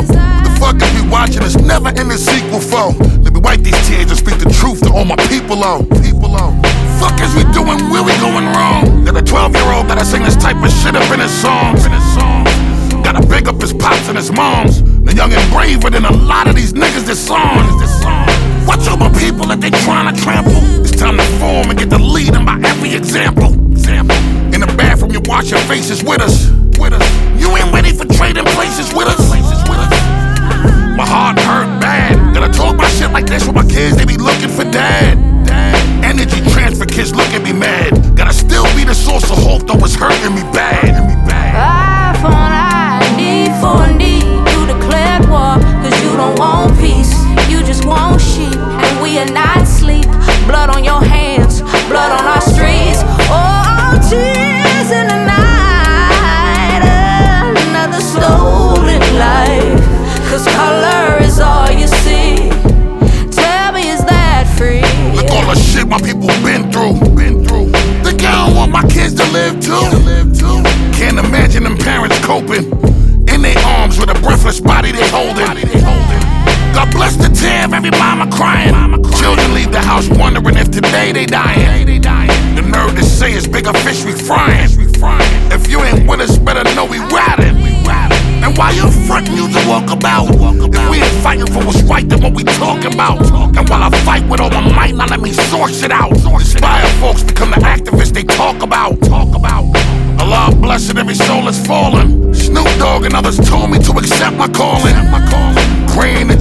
for? What the fuck is we watching? It's never in the sequel for. Let me wipe these tears and speak the truth to all my people on. Fuck is we doing? Where we going wrong? Got a 12-year-old that'll sing this type of shit up in his songs. Gotta big up his pops and his moms. The young and braver than a lot of these niggas that's on. Watch all my people that they trying to trample. It's time to form and get the leading by every example. In the bathroom, you wash your faces with us. You ain't ready for trading places with us. My heart hurt bad. Gotta talk my shit like this with my kids, they be looking for dad. Energy transfer, kids look at me mad. Gotta still be the source of hope, though it's hurting me bad. Eye for an eye, need for a need. You declared war, cause you don't want peace. You just want sheep, and we are not asleep. Blood on your hands, blood on our streets. Oh, tears in the night. Another stolen life. Cause color is all you see. Tell me, is that free? Look all the shit my people been through. Think I don't want my kids to live too? Can't imagine them parents coping in their arms with a breathless body they holding. God bless the tear of every mama crying. Children leave the house wondering if today they dying. The nerve to say it's bigger fish we frying. If you ain't with us, better know we riding. And while you're frontin', use a walkabout. If we ain't fighting for what's right, then what we talking about? And while I fight with all my might, now let me source it out. Inspire folks, become the activists they talk about. Allah blessed every soul that's fallen. Snoop Dogg and others told me to accept my calling. Praying that